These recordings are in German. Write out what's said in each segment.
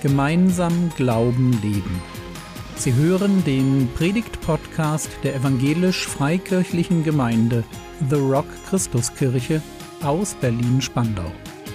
Gemeinsam Glauben leben. Sie hören den Predigt-Podcast der evangelisch-freikirchlichen Gemeinde The Rock Christuskirche aus Berlin-Spandau.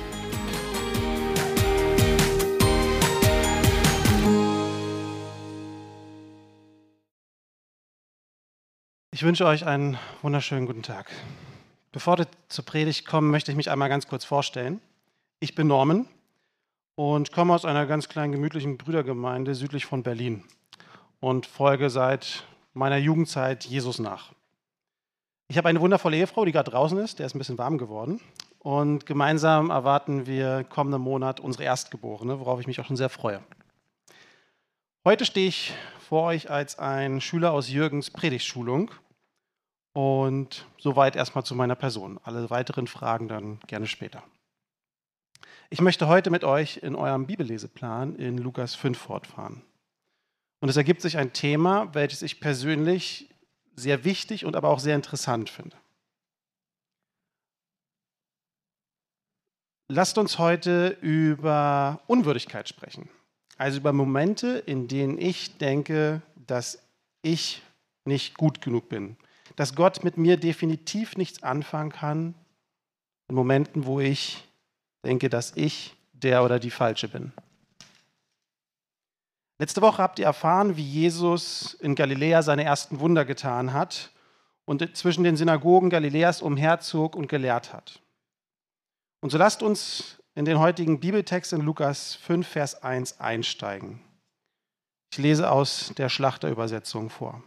Ich wünsche euch einen wunderschönen guten Tag. Bevor wir zur Predigt kommen, möchte ich mich einmal ganz kurz vorstellen. Ich bin Norman und komme aus einer ganz kleinen, gemütlichen Brüdergemeinde südlich von Berlin und folge seit meiner Jugendzeit Jesus nach. Ich habe eine wundervolle Ehefrau, die gerade draußen ist, der ist ein bisschen warm geworden. Und gemeinsam erwarten wir kommenden Monat unsere Erstgeborene, worauf ich mich auch schon sehr freue. Heute stehe ich vor euch als ein Schüler aus Jürgens Predigtschulung. Und soweit erstmal zu meiner Person. Alle weiteren Fragen dann gerne später. Ich möchte heute mit euch in eurem Bibelleseplan in Lukas 5 fortfahren. Und es ergibt sich ein Thema, welches ich persönlich sehr wichtig und aber auch sehr interessant finde. Lasst uns heute über Unwürdigkeit sprechen. Also über Momente, in denen ich denke, dass ich nicht gut genug bin. Dass Gott mit mir definitiv nichts anfangen kann. In Momenten, wo ich denke, dass ich der oder die Falsche bin. Letzte Woche habt ihr erfahren, wie Jesus in Galiläa seine ersten Wunder getan hat und zwischen den Synagogen Galiläas umherzog und gelehrt hat. Und so lasst uns in den heutigen Bibeltext in Lukas 5, Vers 1 einsteigen. Ich lese aus der Schlachterübersetzung vor.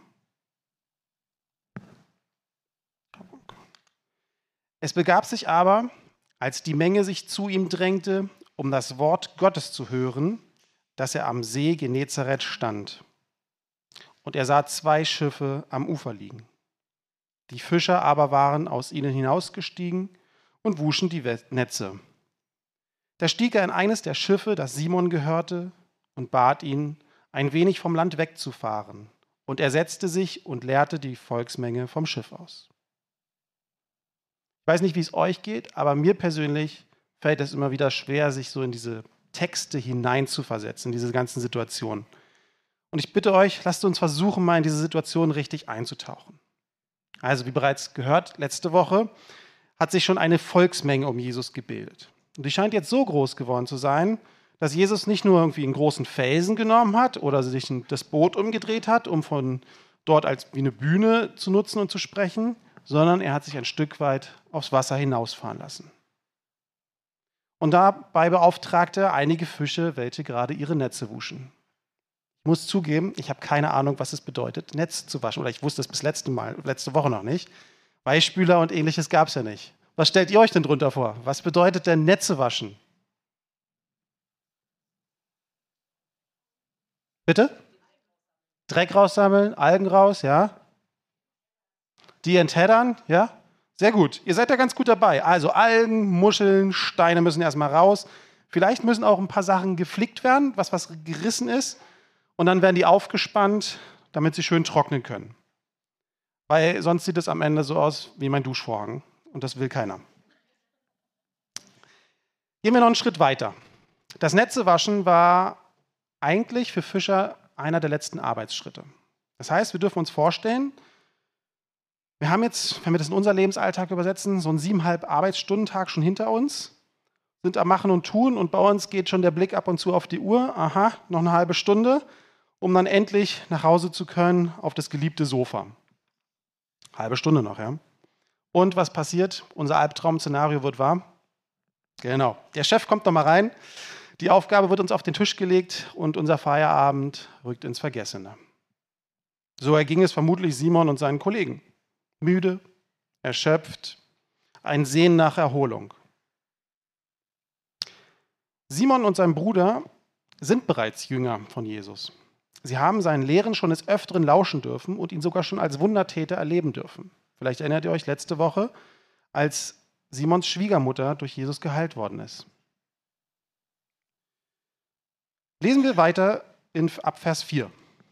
Es begab sich aber, als die Menge sich zu ihm drängte, um das Wort Gottes zu hören, dass er am See Genezareth stand. Und er sah 2 Schiffe am Ufer liegen. Die Fischer aber waren aus ihnen hinausgestiegen und wuschen die Netze. Da stieg er in eines der Schiffe, das Simon gehörte, und bat ihn, ein wenig vom Land wegzufahren. Und er setzte sich und leerte die Volksmenge vom Schiff aus. Ich weiß nicht, wie es euch geht, aber mir persönlich fällt es immer wieder schwer, sich so in diese Texte hineinzuversetzen, in diese ganzen Situationen. Und ich bitte euch, lasst uns versuchen, mal in diese Situation richtig einzutauchen. Also, wie bereits gehört, letzte Woche hat sich schon eine Volksmenge um Jesus gebildet. Und die scheint jetzt so groß geworden zu sein, dass Jesus nicht nur irgendwie einen großen Felsen genommen hat oder sich das Boot umgedreht hat, um von dort als wie eine Bühne zu nutzen und zu sprechen, sondern er hat sich ein Stück weit aufs Wasser hinausfahren lassen. Und dabei beauftragte er einige Fische, welche gerade ihre Netze wuschen. Ich muss zugeben, ich habe keine Ahnung, was es bedeutet, Netz zu waschen. Oder ich wusste es bis letzte Woche noch nicht. Weichspüler und ähnliches gab es ja nicht. Was stellt ihr euch denn drunter vor? Was bedeutet denn Netze waschen? Bitte? Dreck raussammeln, Algen raus, ja? Die entheddern, ja? Sehr gut. Ihr seid da ganz gut dabei. Also Algen, Muscheln, Steine müssen erstmal raus. Vielleicht müssen auch ein paar Sachen geflickt werden, was gerissen ist. Und dann werden die aufgespannt, damit sie schön trocknen können. Weil sonst sieht es am Ende so aus wie mein Duschvorhang. Und das will keiner. Gehen wir noch einen Schritt weiter. Das Netzewaschen war eigentlich für Fischer einer der letzten Arbeitsschritte. Das heißt, wir dürfen uns vorstellen, wir haben jetzt, wenn wir das in unser Lebensalltag übersetzen, so einen 7,5 Arbeitsstundentag schon hinter uns, sind am Machen und Tun und bei uns geht schon der Blick ab und zu auf die Uhr, aha, noch eine halbe Stunde, um dann endlich nach Hause zu können auf das geliebte Sofa. Halbe Stunde noch, ja. Und was passiert? Unser Albtraum-Szenario wird wahr. Genau, der Chef kommt noch mal rein, die Aufgabe wird uns auf den Tisch gelegt und unser Feierabend rückt ins Vergessene. So erging es vermutlich Simon und seinen Kollegen. Müde, erschöpft, ein Sehnen nach Erholung. Simon und sein Bruder sind bereits Jünger von Jesus. Sie haben seinen Lehren schon des Öfteren lauschen dürfen und ihn sogar schon als Wundertäter erleben dürfen. Vielleicht erinnert ihr euch letzte Woche, als Simons Schwiegermutter durch Jesus geheilt worden ist. Lesen wir weiter ab Vers 4.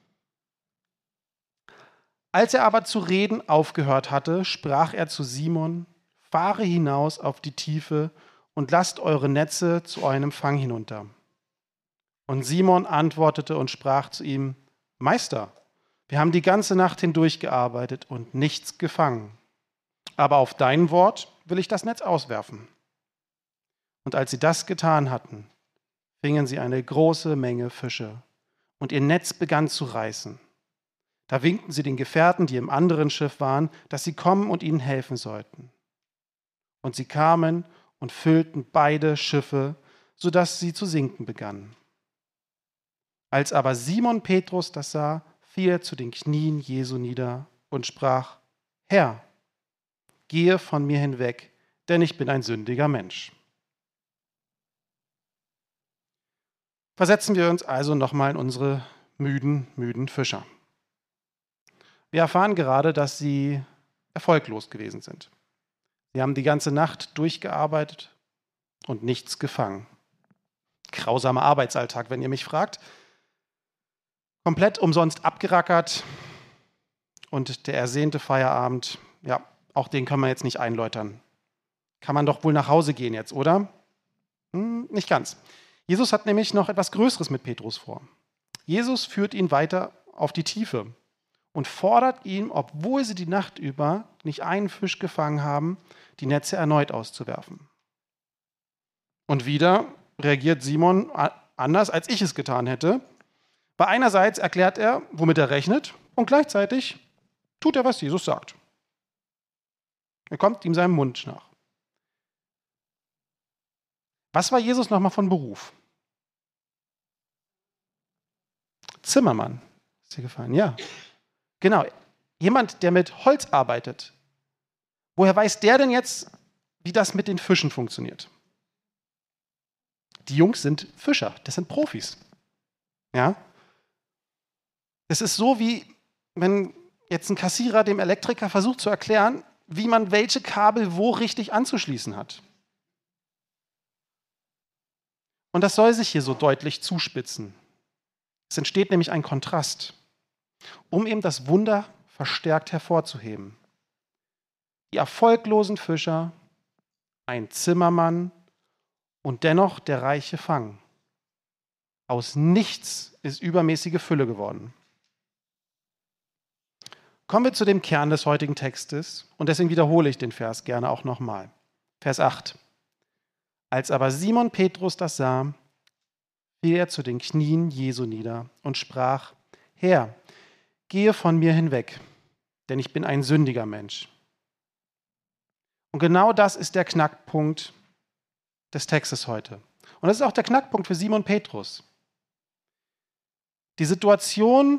Als er aber zu reden aufgehört hatte, sprach er zu Simon: Fahre hinaus auf die Tiefe und lasst eure Netze zu eurem Fang hinunter. Und Simon antwortete und sprach zu ihm: Meister, wir haben die ganze Nacht hindurch gearbeitet und nichts gefangen. Aber auf dein Wort will ich das Netz auswerfen. Und als sie das getan hatten, fingen sie eine große Menge Fische, und ihr Netz begann zu reißen. Da winkten sie den Gefährten, die im anderen Schiff waren, dass sie kommen und ihnen helfen sollten. Und sie kamen und füllten beide Schiffe, sodass sie zu sinken begannen. Als aber Simon Petrus das sah, fiel er zu den Knien Jesu nieder und sprach: Herr, gehe von mir hinweg, denn ich bin ein sündiger Mensch. Versetzen wir uns also nochmal in unsere müden Fischer. Wir erfahren gerade, dass sie erfolglos gewesen sind. Sie haben die ganze Nacht durchgearbeitet und nichts gefangen. Grausamer Arbeitsalltag, wenn ihr mich fragt. Komplett umsonst abgerackert und der ersehnte Feierabend, ja, auch den kann man jetzt nicht einläutern. Kann man doch wohl nach Hause gehen jetzt, oder? Nicht ganz. Jesus hat nämlich noch etwas Größeres mit Petrus vor. Jesus führt ihn weiter auf die Tiefe und fordert ihn, obwohl sie die Nacht über nicht einen Fisch gefangen haben, die Netze erneut auszuwerfen. Und wieder reagiert Simon anders, als ich es getan hätte. Weil einerseits erklärt er, womit er rechnet, und gleichzeitig tut er, was Jesus sagt. Er kommt ihm seinem Mund nach. Was war Jesus nochmal von Beruf? Zimmermann. Ist dir gefallen? Ja. Genau. Jemand, der mit Holz arbeitet. Woher weiß der denn jetzt, wie das mit den Fischen funktioniert? Die Jungs sind Fischer, das sind Profis. Ja. Es ist so, wie wenn jetzt ein Kassierer dem Elektriker versucht zu erklären, wie man welche Kabel wo richtig anzuschließen hat. Und das soll sich hier so deutlich zuspitzen. Es entsteht nämlich ein Kontrast, um eben das Wunder verstärkt hervorzuheben. Die erfolglosen Fischer, ein Zimmermann und dennoch der reiche Fang. Aus nichts ist übermäßige Fülle geworden. Kommen wir zu dem Kern des heutigen Textes und deswegen wiederhole ich den Vers gerne auch nochmal. Vers 8. Als aber Simon Petrus das sah, fiel er zu den Knien Jesu nieder und sprach: Herr, gehe von mir hinweg, denn ich bin ein sündiger Mensch. Und genau das ist der Knackpunkt des Textes heute. Und das ist auch der Knackpunkt für Simon Petrus. Die Situation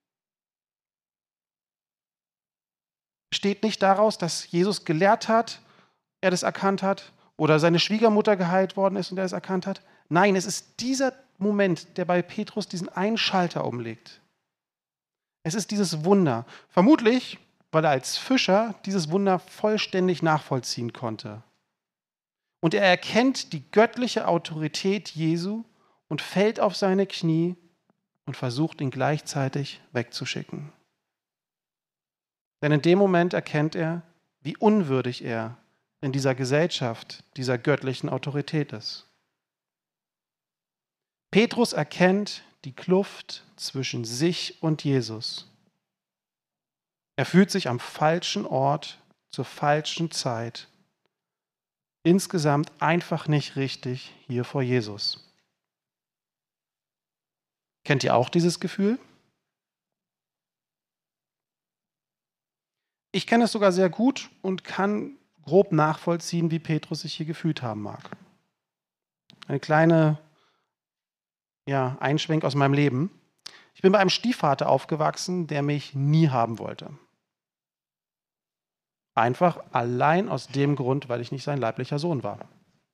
besteht nicht daraus, dass Jesus gelehrt hat, er das erkannt hat, oder seine Schwiegermutter geheilt worden ist und er es erkannt hat. Nein, es ist dieser Moment, der bei Petrus diesen einen Schalter umlegt. Es ist dieses Wunder. Vermutlich, weil er als Fischer dieses Wunder vollständig nachvollziehen konnte. Und er erkennt die göttliche Autorität Jesu und fällt auf seine Knie und versucht, ihn gleichzeitig wegzuschicken. Denn in dem Moment erkennt er, wie unwürdig er in dieser Gesellschaft, dieser göttlichen Autorität ist. Petrus erkennt die Kluft zwischen sich und Jesus. Er fühlt sich am falschen Ort, zur falschen Zeit, insgesamt einfach nicht richtig hier vor Jesus. Kennt ihr auch dieses Gefühl? Ich kenne es sogar sehr gut und kann grob nachvollziehen, wie Petrus sich hier gefühlt haben mag. Eine kleine Einschwenk aus meinem Leben. Ich bin bei einem Stiefvater aufgewachsen, der mich nie haben wollte. Einfach allein aus dem Grund, weil ich nicht sein leiblicher Sohn war.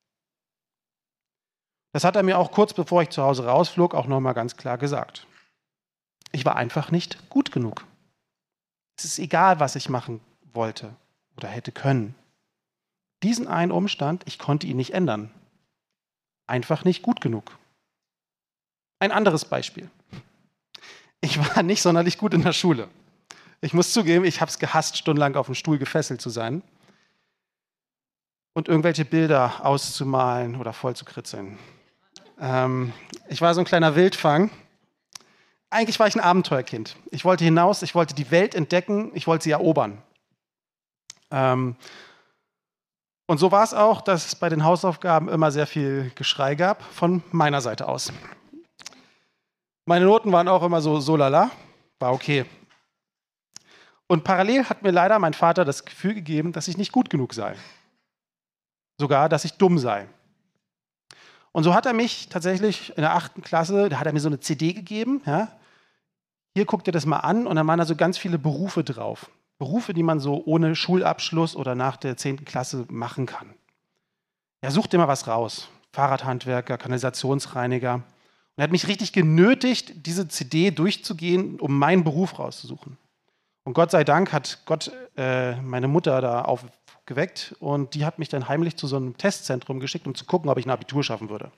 Das hat er mir auch kurz bevor ich zu Hause rausflog auch nochmal ganz klar gesagt. Ich war einfach nicht gut genug. Es ist egal, was ich machen wollte oder hätte können. Diesen einen Umstand, ich konnte ihn nicht ändern. Einfach nicht gut genug. Ein anderes Beispiel. Ich war nicht sonderlich gut in der Schule. Ich muss zugeben, ich habe es gehasst, stundenlang auf dem Stuhl gefesselt zu sein und irgendwelche Bilder auszumalen oder voll zu kritzeln. Ich war so ein kleiner Wildfang. Eigentlich war ich ein Abenteuerkind. Ich wollte hinaus, ich wollte die Welt entdecken, ich wollte sie erobern. Und so war es auch, dass es bei den Hausaufgaben immer sehr viel Geschrei gab, von meiner Seite aus. Meine Noten waren auch immer so lala, war okay. Und parallel hat mir leider mein Vater das Gefühl gegeben, dass ich nicht gut genug sei. Sogar, dass ich dumm sei. Und so hat er mich tatsächlich in der 8. Klasse, da hat er mir so eine CD gegeben. Ja? Hier guck dir das mal an. Und dann waren da so ganz viele Berufe drauf. Berufe, die man so ohne Schulabschluss oder nach der 10. Klasse machen kann. Ja, such dir mal was raus. Fahrradhandwerker, Kanalisationsreiniger. Und er hat mich richtig genötigt, diese CD durchzugehen, um meinen Beruf rauszusuchen. Und Gott sei Dank hat Gott meine Mutter da aufgeweckt und die hat mich dann heimlich zu so einem Testzentrum geschickt, um zu gucken, ob ich ein Abitur schaffen würde.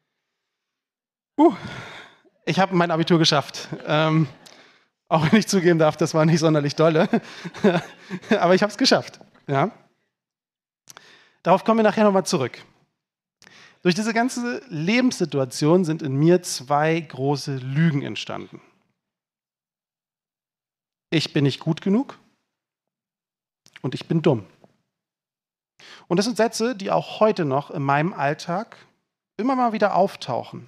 Ich habe mein Abitur geschafft. Auch wenn ich zugeben darf, das war nicht sonderlich dolle. Aber ich habe es geschafft. Ja? Darauf kommen wir nachher nochmal zurück. Durch diese ganze Lebenssituation sind in mir 2 große Lügen entstanden. Ich bin nicht gut genug und ich bin dumm. Und das sind Sätze, die auch heute noch in meinem Alltag immer mal wieder auftauchen.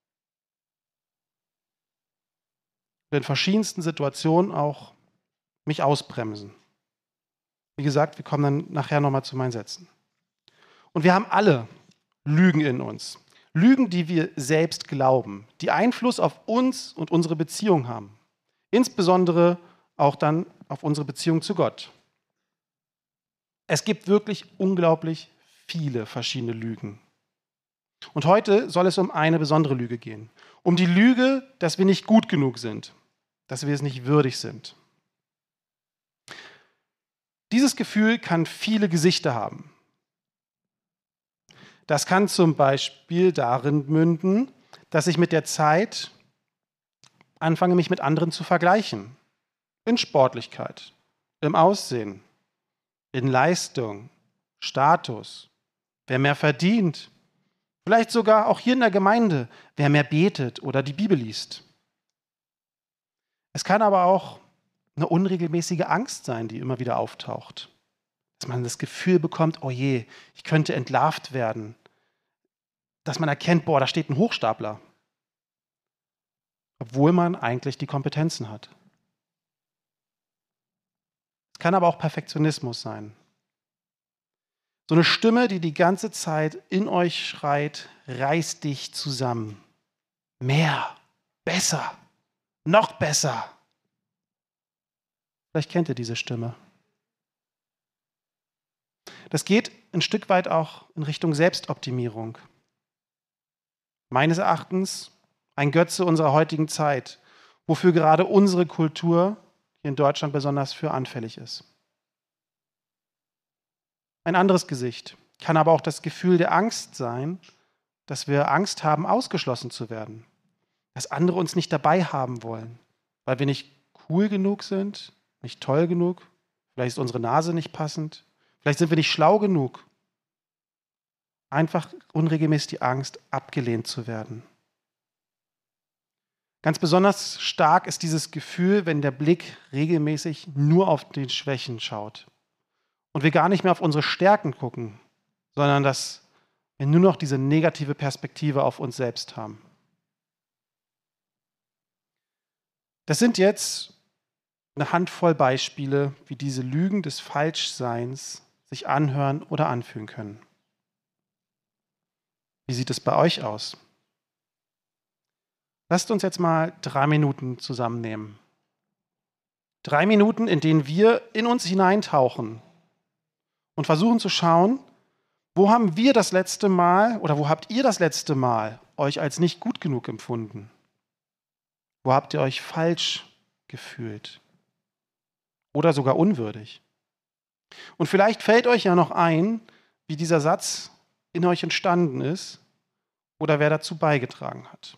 In verschiedensten Situationen auch mich ausbremsen. Wie gesagt, wir kommen dann nachher nochmal zu meinen Sätzen. Und wir haben alle Lügen in uns. Lügen, die wir selbst glauben, die Einfluss auf uns und unsere Beziehung haben. Insbesondere auch dann auf unsere Beziehung zu Gott. Es gibt wirklich unglaublich viele verschiedene Lügen. Und heute soll es um eine besondere Lüge gehen. Um die Lüge, dass wir nicht gut genug sind, dass wir es nicht würdig sind. Dieses Gefühl kann viele Gesichter haben. Das kann zum Beispiel darin münden, dass ich mit der Zeit anfange, mich mit anderen zu vergleichen. In Sportlichkeit, im Aussehen, in Leistung, Status, wer mehr verdient, vielleicht sogar auch hier in der Gemeinde, wer mehr betet oder die Bibel liest. Es kann aber auch eine unregelmäßige Angst sein, die immer wieder auftaucht. Dass man das Gefühl bekommt, oh je, ich könnte entlarvt werden. Dass man erkennt, boah, da steht ein Hochstapler. Obwohl man eigentlich die Kompetenzen hat. Kann aber auch Perfektionismus sein. So eine Stimme, die die ganze Zeit in euch schreit, reiß dich zusammen. Mehr, besser, noch besser. Vielleicht kennt ihr diese Stimme. Das geht ein Stück weit auch in Richtung Selbstoptimierung. Meines Erachtens ein Götze unserer heutigen Zeit, wofür gerade unsere Kultur hier in Deutschland besonders für anfällig ist. Ein anderes Gesicht kann aber auch das Gefühl der Angst sein, dass wir Angst haben, ausgeschlossen zu werden. Dass andere uns nicht dabei haben wollen, weil wir nicht cool genug sind, nicht toll genug, vielleicht ist unsere Nase nicht passend, vielleicht sind wir nicht schlau genug. Einfach unregelmäßig die Angst, abgelehnt zu werden. Ganz besonders stark ist dieses Gefühl, wenn der Blick regelmäßig nur auf die Schwächen schaut und wir gar nicht mehr auf unsere Stärken gucken, sondern dass wir nur noch diese negative Perspektive auf uns selbst haben. Das sind jetzt eine Handvoll Beispiele, wie diese Lügen des Falschseins sich anhören oder anfühlen können. Wie sieht es bei euch aus? Lasst uns jetzt mal 3 Minuten zusammennehmen. 3 Minuten, in denen wir in uns hineintauchen und versuchen zu schauen, wo haben wir das letzte Mal oder wo habt ihr das letzte Mal euch als nicht gut genug empfunden? Wo habt ihr euch falsch gefühlt? Oder sogar unwürdig? Und vielleicht fällt euch ja noch ein, wie dieser Satz in euch entstanden ist oder wer dazu beigetragen hat.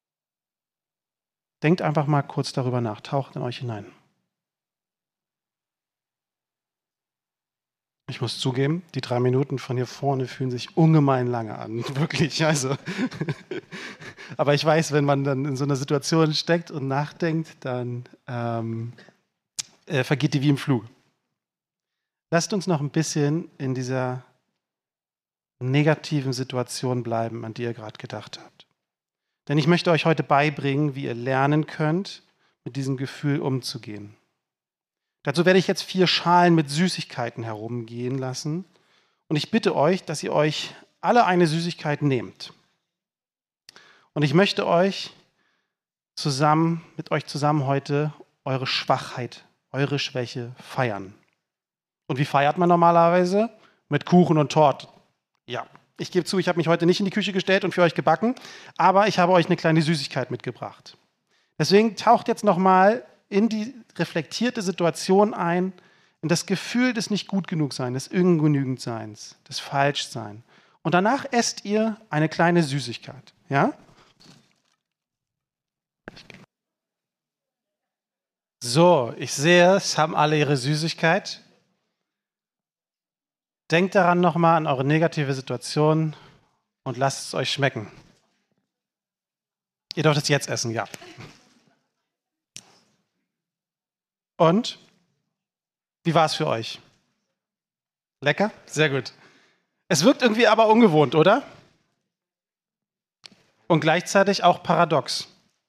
Denkt einfach mal kurz darüber nach, taucht in euch hinein. Ich muss zugeben, die 3 Minuten von hier vorne fühlen sich ungemein lange an. Wirklich, also. Aber ich weiß, wenn man dann in so einer Situation steckt und nachdenkt, dann vergeht die wie im Flug. Lasst uns noch ein bisschen in dieser negativen Situation bleiben, an die ihr gerade gedacht habt. Denn ich möchte euch heute beibringen, wie ihr lernen könnt, mit diesem Gefühl umzugehen. Dazu werde ich jetzt 4 Schalen mit Süßigkeiten herumgehen lassen. Und ich bitte euch, dass ihr euch alle eine Süßigkeit nehmt. Und ich möchte mit euch zusammen heute eure Schwachheit, eure Schwäche feiern. Und wie feiert man normalerweise? Mit Kuchen und Torte. Ja, ich gebe zu, ich habe mich heute nicht in die Küche gestellt und für euch gebacken, aber ich habe euch eine kleine Süßigkeit mitgebracht. Deswegen taucht jetzt nochmal in die reflektierte Situation ein, in das Gefühl des Nicht-Gut-Genug-Seins, des Ungenügend-Seins, des Falschseins. Und danach esst ihr eine kleine Süßigkeit. Ja? So, ich sehe, es haben alle ihre Süßigkeit. Denkt daran nochmal an eure negative Situation und lasst es euch schmecken. Ihr dürft es jetzt essen, ja. Und? Wie war es für euch? Lecker? Sehr gut. Es wirkt irgendwie aber ungewohnt, oder? Und gleichzeitig auch paradox.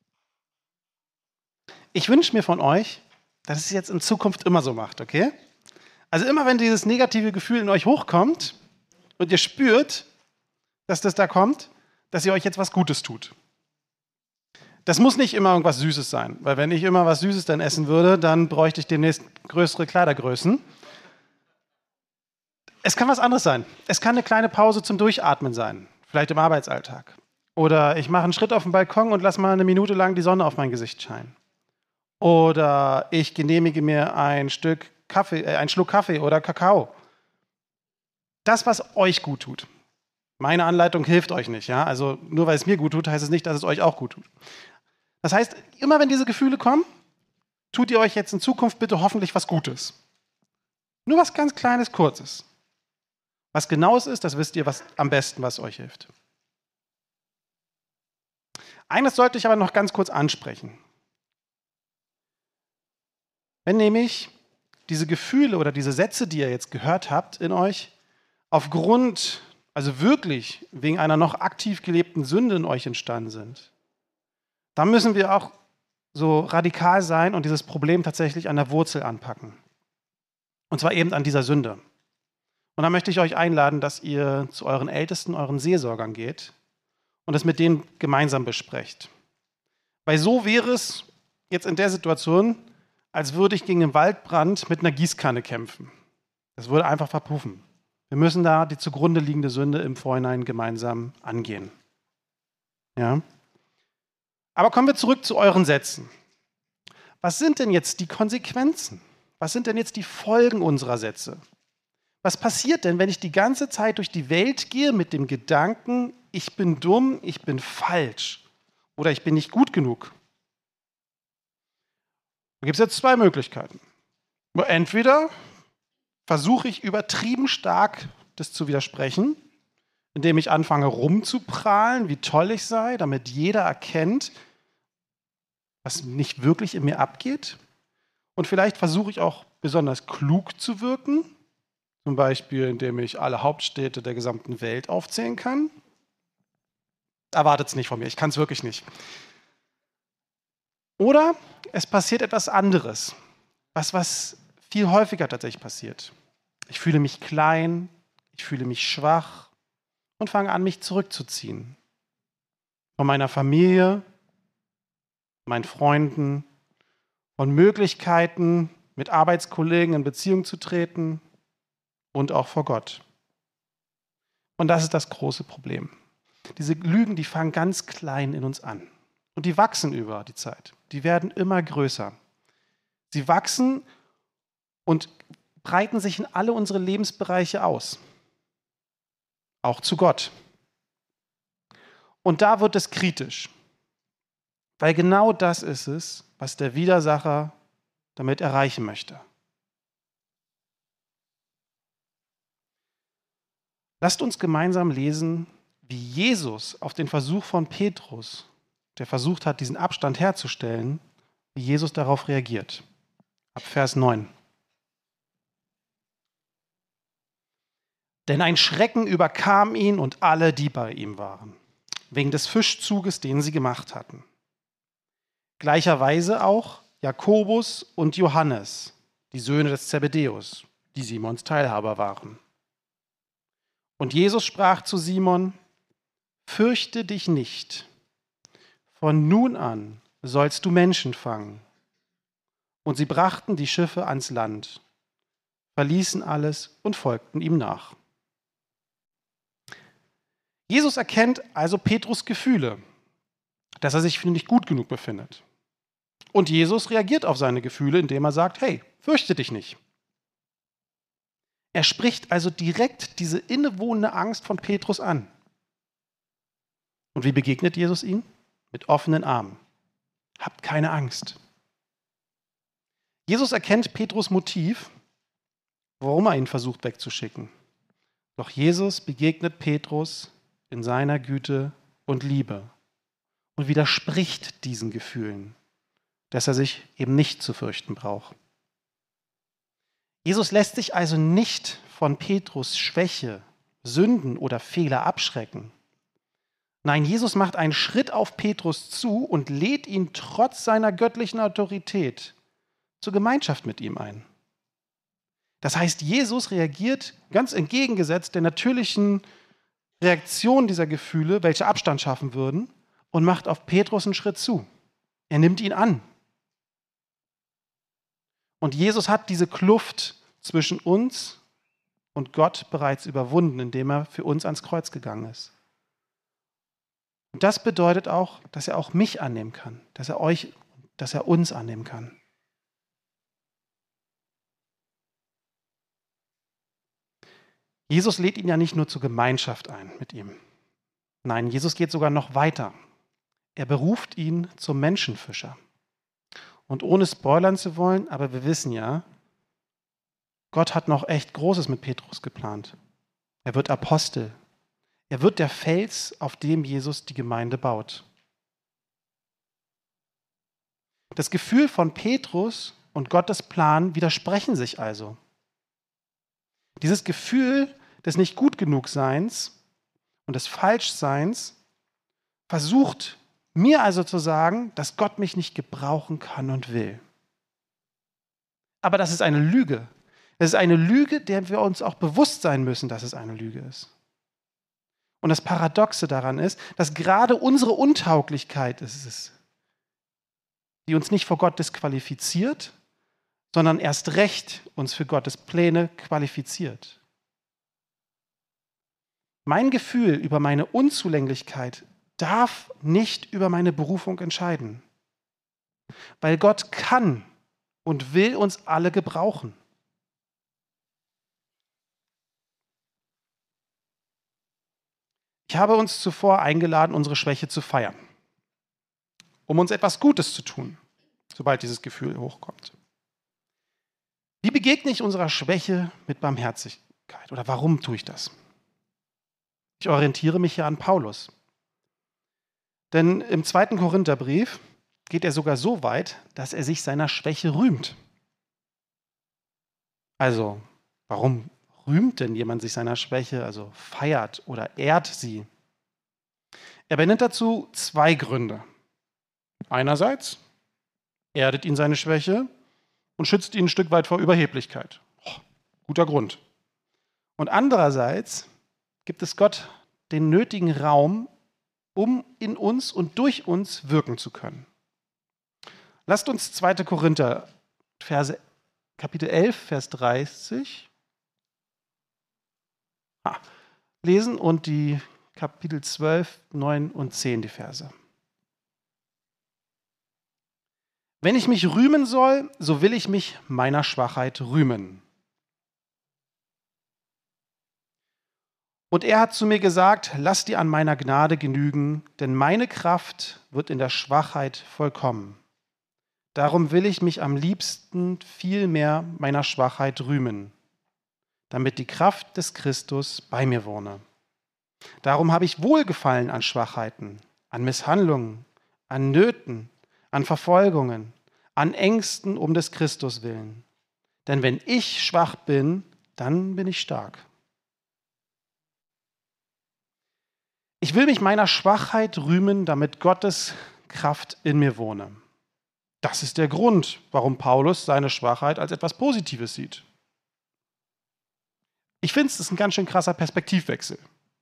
Ich wünsche mir von euch, dass es jetzt in Zukunft immer so macht, okay? Also immer wenn dieses negative Gefühl in euch hochkommt und ihr spürt, dass das da kommt, dass ihr euch jetzt was Gutes tut. Das muss nicht immer irgendwas Süßes sein, weil wenn ich immer was Süßes dann essen würde, dann bräuchte ich demnächst größere Kleidergrößen. Es kann was anderes sein. Es kann eine kleine Pause zum Durchatmen sein, vielleicht im Arbeitsalltag. Oder ich mache einen Schritt auf den Balkon und lasse mal eine Minute lang die Sonne auf mein Gesicht scheinen. Oder ich genehmige mir einen Schluck Kaffee oder Kakao. Das, was euch gut tut. Meine Anleitung hilft euch nicht. Ja? Also nur weil es mir gut tut, heißt es nicht, dass es euch auch gut tut. Das heißt, immer wenn diese Gefühle kommen, tut ihr euch jetzt in Zukunft bitte hoffentlich was Gutes. Nur was ganz Kleines, Kurzes. Was genau es ist, das wisst ihr am besten, was euch hilft. Eines sollte ich aber noch ganz kurz ansprechen. Wenn nämlich diese Gefühle oder diese Sätze, die ihr jetzt gehört habt in euch, aufgrund, also wirklich wegen einer noch aktiv gelebten Sünde in euch entstanden sind, dann müssen wir auch so radikal sein und dieses Problem tatsächlich an der Wurzel anpacken. Und zwar eben an dieser Sünde. Und dann möchte ich euch einladen, dass ihr zu euren Ältesten, euren Seelsorgern geht und es mit denen gemeinsam besprecht. Weil so wäre es jetzt in der Situation, als würde ich gegen den Waldbrand mit einer Gießkanne kämpfen. Das würde einfach verpuffen. Wir müssen da die zugrunde liegende Sünde im Vorhinein gemeinsam angehen. Ja? Aber kommen wir zurück zu euren Sätzen. Was sind denn jetzt die Konsequenzen? Was sind denn jetzt die Folgen unserer Sätze? Was passiert denn, wenn ich die ganze Zeit durch die Welt gehe mit dem Gedanken, ich bin dumm, ich bin falsch oder ich bin nicht gut genug? Da gibt es jetzt 2 Möglichkeiten. Entweder versuche ich übertrieben stark das zu widersprechen, indem ich anfange rumzuprahlen, wie toll ich sei, damit jeder erkennt, was nicht wirklich in mir abgeht. Und vielleicht versuche ich auch besonders klug zu wirken, zum Beispiel indem ich alle Hauptstädte der gesamten Welt aufzählen kann. Erwartet es nicht von mir, ich kann es wirklich nicht. Oder es passiert etwas anderes, was viel häufiger tatsächlich passiert. Ich fühle mich klein, ich fühle mich schwach und fange an, mich zurückzuziehen. Von meiner Familie, meinen Freunden, von Möglichkeiten, mit Arbeitskollegen in Beziehung zu treten und auch vor Gott. Und das ist das große Problem. Diese Lügen, die fangen ganz klein in uns an. Und die wachsen über die Zeit. Die werden immer größer. Sie wachsen und breiten sich in alle unsere Lebensbereiche aus. Auch zu Gott. Und da wird es kritisch. Weil genau das ist es, was der Widersacher damit erreichen möchte. Lasst uns gemeinsam lesen, wie Jesus auf den Versuch von Petrus, der versucht hat, diesen Abstand herzustellen, wie Jesus darauf reagiert. Ab Vers 9. Denn ein Schrecken überkam ihn und alle, die bei ihm waren, wegen des Fischzuges, den sie gemacht hatten. Gleicherweise auch Jakobus und Johannes, die Söhne des Zebedäus, die Simons Teilhaber waren. Und Jesus sprach zu Simon: Fürchte dich nicht, von nun an sollst du Menschen fangen. Und sie brachten die Schiffe ans Land, verließen alles und folgten ihm nach. Jesus erkennt also Petrus Gefühle, dass er sich nicht gut genug befindet. Und Jesus reagiert auf seine Gefühle, indem er sagt: Hey, fürchte dich nicht. Er spricht also direkt diese innewohnende Angst von Petrus an. Und wie begegnet Jesus ihm? Mit offenen Armen. Habt keine Angst. Jesus erkennt Petrus Motiv, warum er ihn versucht wegzuschicken. Doch Jesus begegnet Petrus in seiner Güte und Liebe und widerspricht diesen Gefühlen, dass er sich eben nicht zu fürchten braucht. Jesus lässt sich also nicht von Petrus Schwäche, Sünden oder Fehler abschrecken. Nein, Jesus macht einen Schritt auf Petrus zu und lädt ihn trotz seiner göttlichen Autorität zur Gemeinschaft mit ihm ein. Das heißt, Jesus reagiert ganz entgegengesetzt der natürlichen Reaktion dieser Gefühle, welche Abstand schaffen würden, und macht auf Petrus einen Schritt zu. Er nimmt ihn an. Und Jesus hat diese Kluft zwischen uns und Gott bereits überwunden, indem er für uns ans Kreuz gegangen ist. Und das bedeutet auch, dass er auch mich annehmen kann, dass er uns annehmen kann. Jesus lädt ihn ja nicht nur zur Gemeinschaft ein mit ihm. Nein, Jesus geht sogar noch weiter. Er beruft ihn zum Menschenfischer. Und ohne spoilern zu wollen, aber wir wissen ja, Gott hat noch echt Großes mit Petrus geplant. Er wird Apostel. Er wird der Fels, auf dem Jesus die Gemeinde baut. Das Gefühl von Petrus und Gottes Plan widersprechen sich also. Dieses Gefühl des Nicht-Gut-Genug-Seins und des Falschseins versucht mir also zu sagen, dass Gott mich nicht gebrauchen kann und will. Aber das ist eine Lüge. Das ist eine Lüge, der wir uns auch bewusst sein müssen, dass es eine Lüge ist. Und das Paradoxe daran ist, dass gerade unsere Untauglichkeit ist es, die uns nicht vor Gott disqualifiziert, sondern erst recht uns für Gottes Pläne qualifiziert. Mein Gefühl über meine Unzulänglichkeit darf nicht über meine Berufung entscheiden, weil Gott kann und will uns alle gebrauchen. Ich habe uns zuvor eingeladen, unsere Schwäche zu feiern, um uns etwas Gutes zu tun, sobald dieses Gefühl hochkommt. Wie begegne ich unserer Schwäche mit Barmherzigkeit? Oder warum tue ich das? Ich orientiere mich ja an Paulus. Denn im 2. Korintherbrief geht er sogar so weit, dass er sich seiner Schwäche rühmt. Also, warum rühmt denn jemand sich seiner Schwäche, also feiert oder ehrt sie? Er benennt dazu 2 Gründe. Einerseits erdet ihn seine Schwäche und schützt ihn ein Stück weit vor Überheblichkeit. Guter Grund. Und andererseits gibt es Gott den nötigen Raum, um in uns und durch uns wirken zu können. Lasst uns 2. Korinther, Kapitel 11, Vers 30 lesen und die Kapitel 12, 9 und 10 die Verse. Wenn ich mich rühmen soll, so will ich mich meiner Schwachheit rühmen. Und er hat zu mir gesagt, lass dir an meiner Gnade genügen, denn meine Kraft wird in der Schwachheit vollkommen. Darum will ich mich am liebsten viel mehr meiner Schwachheit rühmen. damit die Kraft des Christus bei mir wohne. Darum habe ich Wohlgefallen an Schwachheiten, an Misshandlungen, an Nöten, an Verfolgungen, an Ängsten um des Christus willen. Denn wenn ich schwach bin, dann bin ich stark. Ich will mich meiner Schwachheit rühmen, damit Gottes Kraft in mir wohne. Das ist der Grund, warum Paulus seine Schwachheit als etwas Positives sieht. Ich finde, es ist ein ganz schön krasser Perspektivwechsel.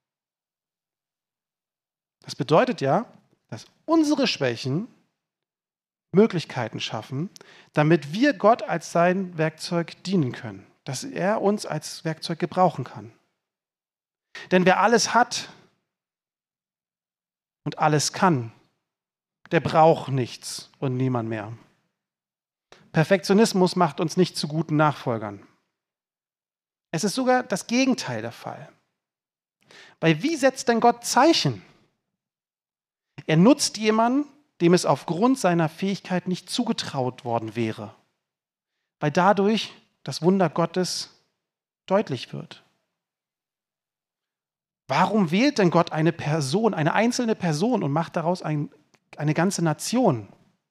Das bedeutet ja, dass unsere Schwächen Möglichkeiten schaffen, damit wir Gott als sein Werkzeug dienen können, dass er uns als Werkzeug gebrauchen kann. Denn wer alles hat und alles kann, der braucht nichts und niemand mehr. Perfektionismus macht uns nicht zu guten Nachfolgern. Es ist sogar das Gegenteil der Fall. Weil wie setzt denn Gott Zeichen? Er nutzt jemanden, dem es aufgrund seiner Fähigkeit nicht zugetraut worden wäre, weil dadurch das Wunder Gottes deutlich wird. Warum wählt denn Gott eine Person, eine einzelne Person und macht daraus eine ganze Nation?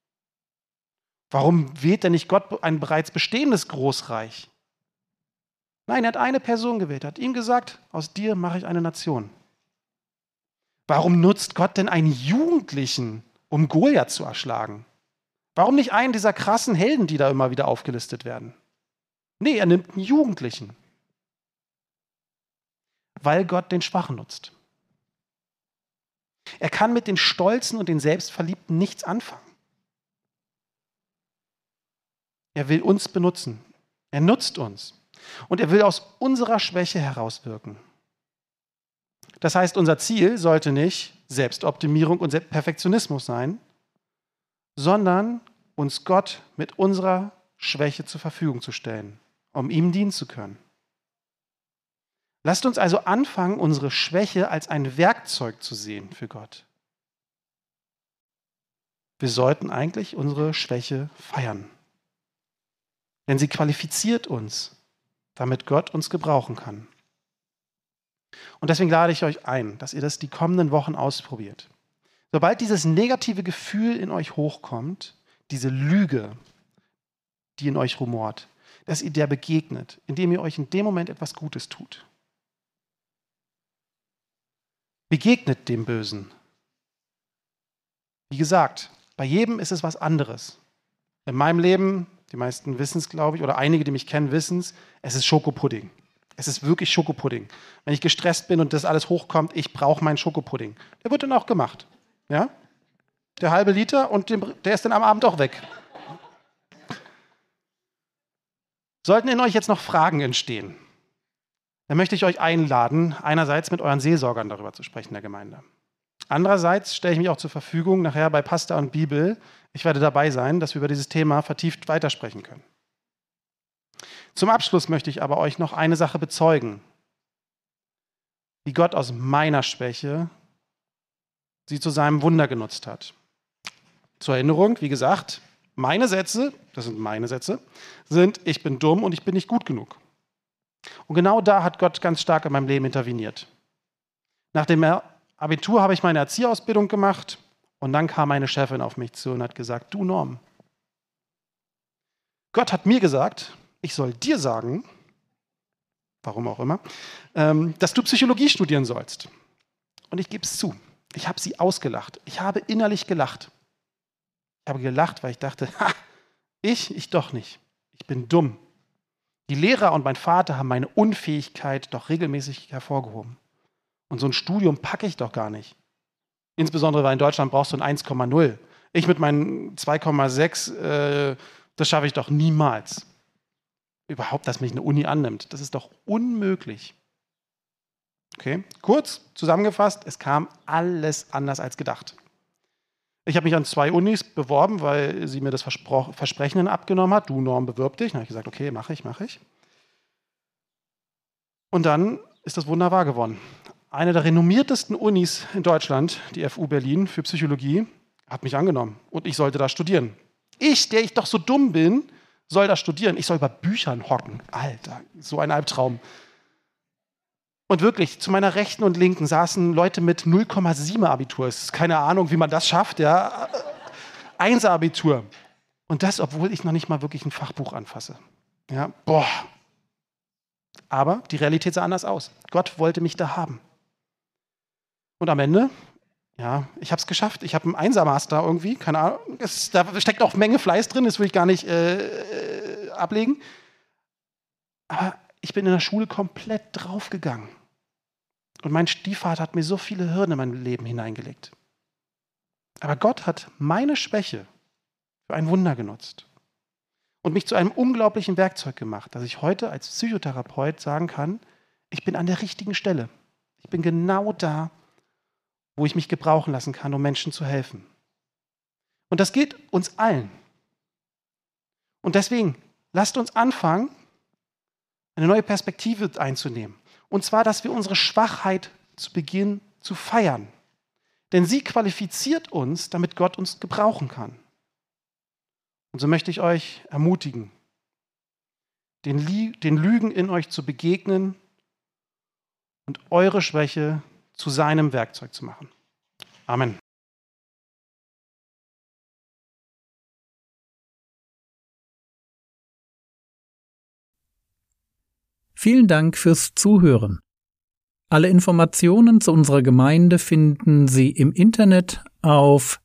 Warum wählt denn nicht Gott ein bereits bestehendes Großreich? Nein, er hat eine Person gewählt, er hat ihm gesagt, aus dir mache ich eine Nation. Warum nutzt Gott denn einen Jugendlichen, um Goliath zu erschlagen? Warum nicht einen dieser krassen Helden, die da immer wieder aufgelistet werden? Nee, er nimmt einen Jugendlichen. Weil Gott den Schwachen nutzt. Er kann mit den Stolzen und den Selbstverliebten nichts anfangen. Er will uns benutzen. Er nutzt uns. Und er will aus unserer Schwäche herauswirken. Das heißt, unser Ziel sollte nicht Selbstoptimierung und Perfektionismus sein, sondern uns Gott mit unserer Schwäche zur Verfügung zu stellen, um ihm dienen zu können. Lasst uns also anfangen, unsere Schwäche als ein Werkzeug zu sehen für Gott. Wir sollten eigentlich unsere Schwäche feiern, denn sie qualifiziert uns, damit Gott uns gebrauchen kann. Und deswegen lade ich euch ein, dass ihr das die kommenden Wochen ausprobiert. Sobald dieses negative Gefühl in euch hochkommt, diese Lüge, die in euch rumort, dass ihr der begegnet, indem ihr euch in dem Moment etwas Gutes tut. Begegnet dem Bösen. Wie gesagt, bei jedem ist es was anderes. In meinem Leben, die meisten wissen es, glaube ich, oder einige, die mich kennen, wissen es ist Schokopudding. Es ist wirklich Schokopudding. Wenn ich gestresst bin und das alles hochkommt, ich brauche meinen Schokopudding. Der wird dann auch gemacht. Ja? Der halbe Liter und der ist dann am Abend auch weg. Sollten in euch jetzt noch Fragen entstehen, dann möchte ich euch einladen, einerseits mit euren Seelsorgern darüber zu sprechen in der Gemeinde. Andererseits stelle ich mich auch zur Verfügung, nachher bei Pasta und Bibel, ich werde dabei sein, dass wir über dieses Thema vertieft weitersprechen können. Zum Abschluss möchte ich aber euch noch eine Sache bezeugen, wie Gott aus meiner Schwäche sie zu seinem Wunder genutzt hat. Zur Erinnerung, wie gesagt, meine Sätze, das sind meine Sätze, sind, ich bin dumm und ich bin nicht gut genug. Und genau da hat Gott ganz stark in meinem Leben interveniert. Nach dem Abitur habe ich meine Erzieherausbildung gemacht und dann kam meine Chefin auf mich zu und hat gesagt, du Norm, Gott hat mir gesagt, ich soll dir sagen, warum auch immer, dass du Psychologie studieren sollst. Und ich gebe es zu, ich habe sie ausgelacht. Ich habe innerlich gelacht. Ich habe gelacht, weil ich dachte, ich doch nicht. Ich bin dumm. Die Lehrer und mein Vater haben meine Unfähigkeit doch regelmäßig hervorgehoben. Und so ein Studium packe ich doch gar nicht. Insbesondere, weil in Deutschland brauchst du ein 1,0. Ich mit meinen 2,6, das schaffe ich doch niemals. Überhaupt, dass mich eine Uni annimmt. Das ist doch unmöglich. Okay, kurz zusammengefasst, es kam alles anders als gedacht. Ich habe mich an 2 Unis beworben, weil sie mir das Versprechen abgenommen hat. Du, Norm, bewirb dich. Dann habe ich gesagt, okay, mache ich. Und dann ist das Wunder wahr geworden. Eine der renommiertesten Unis in Deutschland, die FU Berlin für Psychologie, hat mich angenommen. Und ich sollte da studieren. Ich, der ich doch so dumm bin, soll da studieren. Ich soll bei Büchern hocken. Alter, so ein Albtraum. Und wirklich, zu meiner Rechten und Linken saßen Leute mit 0,7 Abitur. Es ist keine Ahnung, wie man das schafft, ja. 1 Abitur. Und das, obwohl ich noch nicht mal wirklich ein Fachbuch anfasse. Ja, boah. Aber die Realität sah anders aus. Gott wollte mich da haben. Und am Ende, ja, ich habe es geschafft. Ich habe einen Einser-Master irgendwie, keine Ahnung. Da steckt auch Menge Fleiß drin, das will ich gar nicht ablegen. Aber ich bin in der Schule komplett draufgegangen. Und mein Stiefvater hat mir so viele Hürden in mein Leben hineingelegt. Aber Gott hat meine Schwäche für ein Wunder genutzt und mich zu einem unglaublichen Werkzeug gemacht, dass ich heute als Psychotherapeut sagen kann, ich bin an der richtigen Stelle. Ich bin genau da, wo ich mich gebrauchen lassen kann, um Menschen zu helfen. Und das geht uns allen. Und deswegen, lasst uns anfangen, eine neue Perspektive einzunehmen. Und zwar, dass wir unsere Schwachheit zu Beginn zu feiern. Denn sie qualifiziert uns, damit Gott uns gebrauchen kann. Und so möchte ich euch ermutigen, den Lügen in euch zu begegnen und eure Schwäche zu seinem Werkzeug zu machen. Amen. Vielen Dank fürs Zuhören. Alle Informationen zu unserer Gemeinde finden Sie im Internet auf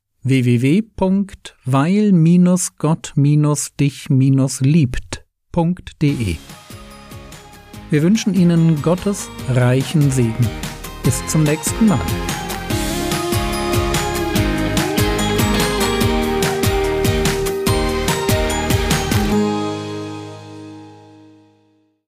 www.weil-gott-dich-liebt.de. Wir wünschen Ihnen Gottes reichen Segen. Bis zum nächsten Mal.